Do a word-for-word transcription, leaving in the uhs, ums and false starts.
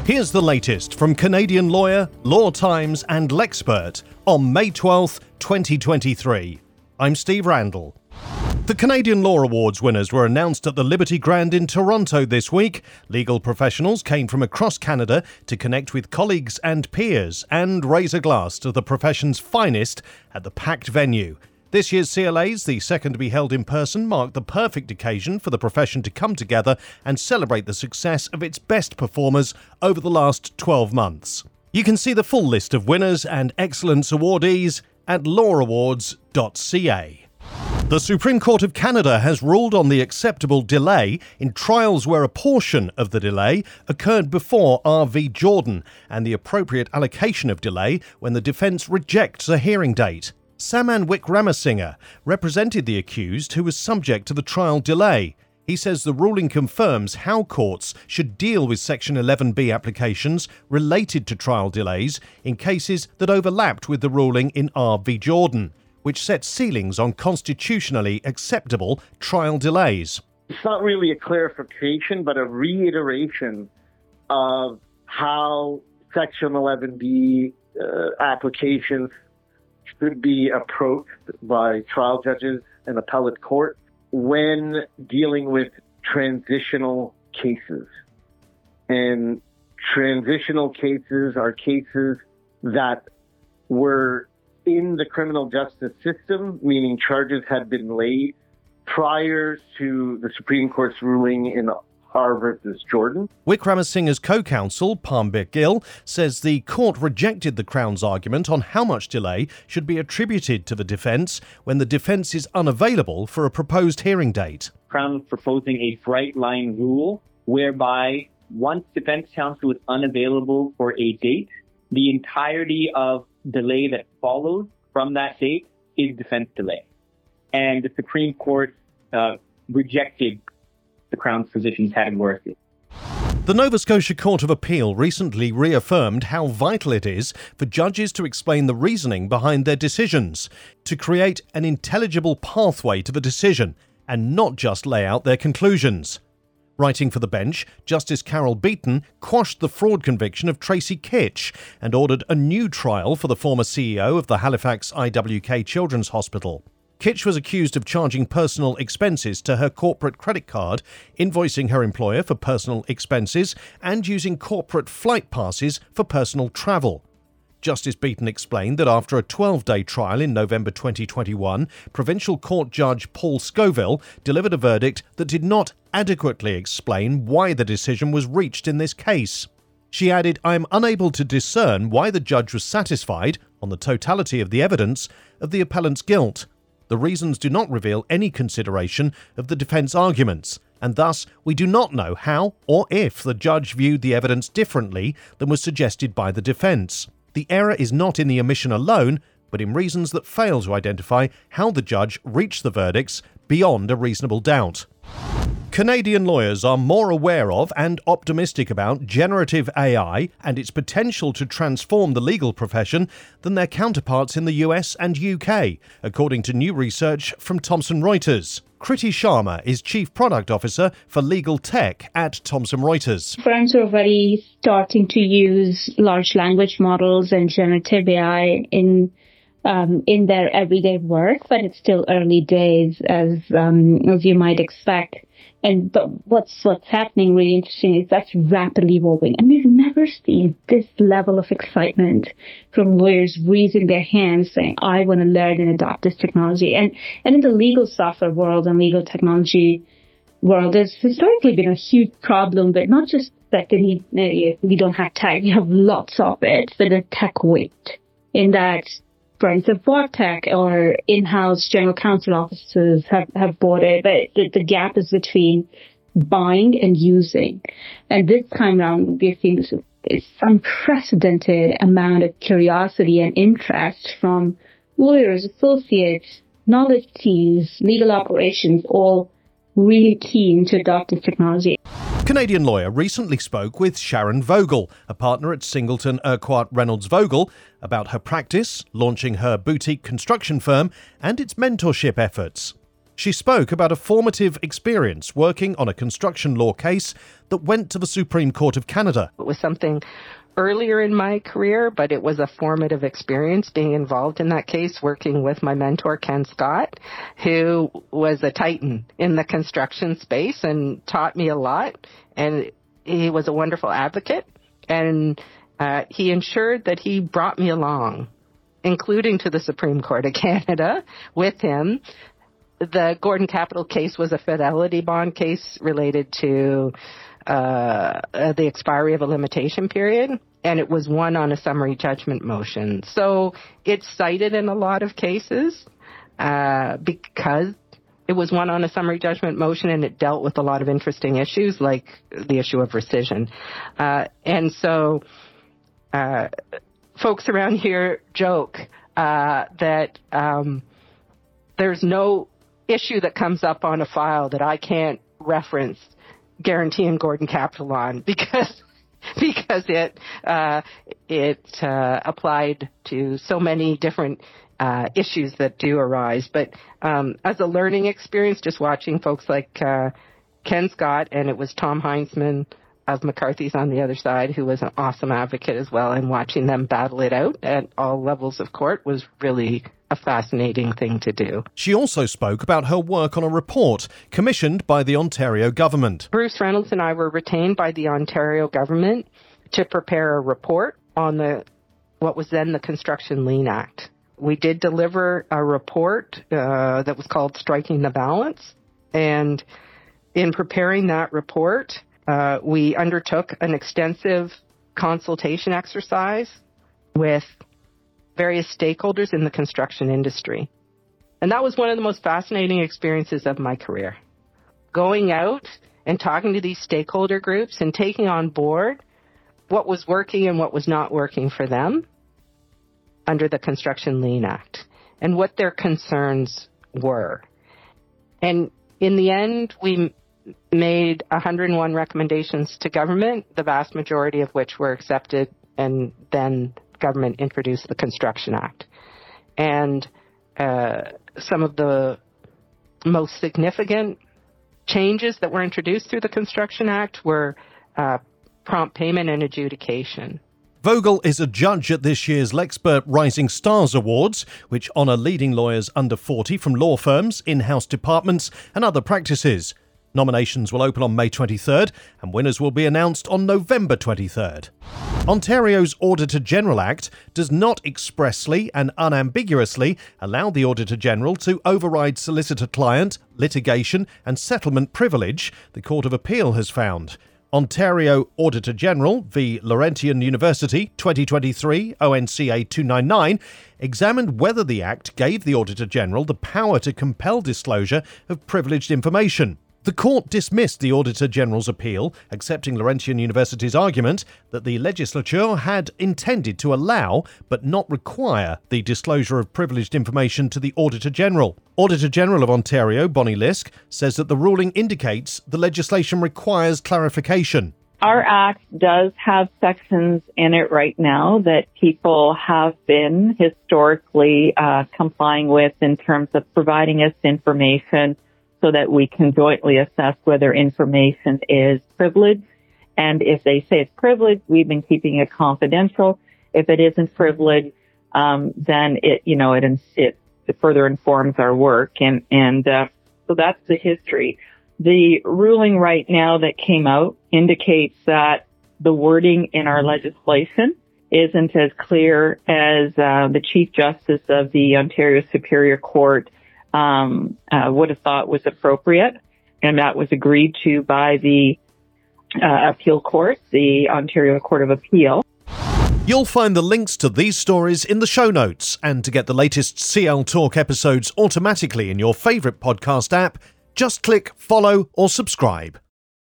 Here's the latest from Canadian lawyer, Law Times and Lexpert on May twelfth, twenty twenty-three. I'm Steve Randall. The Canadian Law Awards winners were announced at the Liberty Grand in Toronto this week. Legal professionals came from across Canada to connect with colleagues and peers and raise a glass to the profession's finest at the packed venue. This year's C L As, the second to be held in person, marked the perfect occasion for the profession to come together and celebrate the success of its best performers over the last twelve months. You can see the full list of winners and excellence awardees at law awards dot c a. The Supreme Court of Canada has ruled on the acceptable delay in trials where a portion of the delay occurred before R v Jordan and the appropriate allocation of delay when the defence rejects a hearing date. Saman Wickramasinghe represented the accused who was subject to the trial delay. He says the ruling confirms how courts should deal with Section eleven B applications related to trial delays in cases that overlapped with the ruling in R v Jordan, which set ceilings on constitutionally acceptable trial delays. It's not really a clarification, but a reiteration of how Section eleven B uh, applications should be approached by trial judges and appellate court when dealing with transitional cases. And transitional cases are cases that were in the criminal justice system, meaning charges had been laid prior to the Supreme Court's ruling in R versus Jordan. Wickramasinghe's co-counsel, Parmbir Gill, says the court rejected the Crown's argument on how much delay should be attributed to the defence when the defence is unavailable for a proposed hearing date. Crown is proposing a bright-line rule whereby once defence counsel is unavailable for a date, the entirety of delay that follows from that date is defence delay. And the Supreme Court uh, rejected the Crown's position categorically. The Nova Scotia Court of Appeal recently reaffirmed how vital it is for judges to explain the reasoning behind their decisions, to create an intelligible pathway to the decision and not just lay out their conclusions. Writing for the bench, Justice Carol Beaton quashed the fraud conviction of Tracy Kitch and ordered a new trial for the former C E O of the Halifax I W K Children's Hospital. Kitch was accused of charging personal expenses to her corporate credit card, invoicing her employer for personal expenses, and using corporate flight passes for personal travel. Justice Beaton explained that after a twelve-day trial in November twenty twenty-one, Provincial Court Judge Paul Scoville delivered a verdict that did not adequately explain why the decision was reached in this case. She added, "I am unable to discern why the judge was satisfied, on the totality of the evidence, of the appellant's guilt. The reasons do not reveal any consideration of the defence arguments, and thus we do not know how or if the judge viewed the evidence differently than was suggested by the defence. The error is not in the omission alone, but in reasons that fail to identify how the judge reached the verdicts beyond a reasonable doubt." Canadian lawyers are more aware of and optimistic about generative A I and its potential to transform the legal profession than their counterparts in the U S and U K, according to new research from Thomson Reuters. Kriti Sharma is Chief Product Officer for Legal Tech at Thomson Reuters. Firms are already starting to use large language models and generative A I in um, in their everyday work, but it's still early days, as um, as you might expect. And but what's what's happening really interesting is that's rapidly evolving, and we've never seen this level of excitement from lawyers raising their hands, saying, "I want to learn and adopt this technology." And and in the legal software world and legal technology world, there's historically been a huge problem, but not just that we we don't have tech, we have lots of it, but the tech weight. In that, friends have bought tech, or in-house general counsel offices have, have bought it, but the, the gap is between buying and using. And this time around, we're seeing this, this unprecedented amount of curiosity and interest from lawyers, associates, knowledge teams, legal operations, all really keen to adopt this technology. Canadian lawyer recently spoke with Sharon Vogel, a partner at Singleton Urquhart Reynolds Vogel, about her practice, launching her boutique construction firm, and its mentorship efforts. She spoke about a formative experience working on a construction law case that went to the Supreme Court of Canada. It was something earlier in my career, but it was a formative experience being involved in that case, working with my mentor, Ken Scott, who was a titan in the construction space and taught me a lot. And he was a wonderful advocate, and uh, he ensured that he brought me along, including to the Supreme Court of Canada with him. The Gordon Capital case was a fidelity bond case related to uh, the expiry of a limitation period, and it was won on a summary judgment motion. So it's cited in a lot of cases uh, because it was won on a summary judgment motion, and it dealt with a lot of interesting issues like the issue of rescission. Uh, and so uh, folks around here joke uh, that um, there's no issue that comes up on a file that I can't reference Guarantee and Gordon Capital on because because it uh, it uh, applied to so many different uh, issues that do arise. But um, as a learning experience, just watching folks like uh, Ken Scott, and it was Tom Heinzman of McCarthy's on the other side, who was an awesome advocate as well, and watching them battle it out at all levels of court was really a fascinating thing to do. She also spoke about her work on a report commissioned by the Ontario government. Bruce Reynolds and I were retained by the Ontario government to prepare a report on the what was then the Construction Lien Act. We did deliver a report uh, that was called Striking the Balance, and in preparing that report, uh, we undertook an extensive consultation exercise with various stakeholders in the construction industry. And that was one of the most fascinating experiences of my career. Going out and talking to these stakeholder groups and taking on board what was working and what was not working for them under the Construction Lien Act and what their concerns were. And in the end, we made one hundred one recommendations to government, the vast majority of which were accepted, and then government introduced the Construction Act. And uh, some of the most significant changes that were introduced through the Construction Act were uh, prompt payment and adjudication. Vogel is a judge at this year's Lexbert Rising Stars Awards, which honour leading lawyers under forty from law firms, in-house departments and other practices. Nominations will open on May twenty-third, and winners will be announced on November twenty-third. Ontario's Auditor-General Act does not expressly and unambiguously allow the Auditor-General to override solicitor-client, litigation and settlement privilege, the Court of Appeal has found. Ontario Auditor-General v Laurentian University twenty twenty-three O N C A two ninety-nine examined whether the Act gave the Auditor-General the power to compel disclosure of privileged information. The court dismissed the Auditor-General's appeal, accepting Laurentian University's argument that the legislature had intended to allow, but not require, the disclosure of privileged information to the Auditor-General. Auditor-General of Ontario, Bonnie Lisk, says that the ruling indicates the legislation requires clarification. Our Act does have sections in it right now that people have been historically uh, complying with in terms of providing us information so that we can jointly assess whether information is privileged. And if they say it's privileged, we've been keeping it confidential. If it isn't privileged, um, then it, you know, it, it, it further informs our work. And, and, uh, so that's the history. The ruling right now that came out indicates that the wording in our legislation isn't as clear as, uh, the Chief Justice of the Ontario Superior Court Um, uh, would have thought was appropriate, and that was agreed to by the uh, appeal court, the Ontario Court of Appeal. You'll find the links to these stories in the show notes, and to get the latest C L Talk episodes automatically in your favourite podcast app, just click follow or subscribe.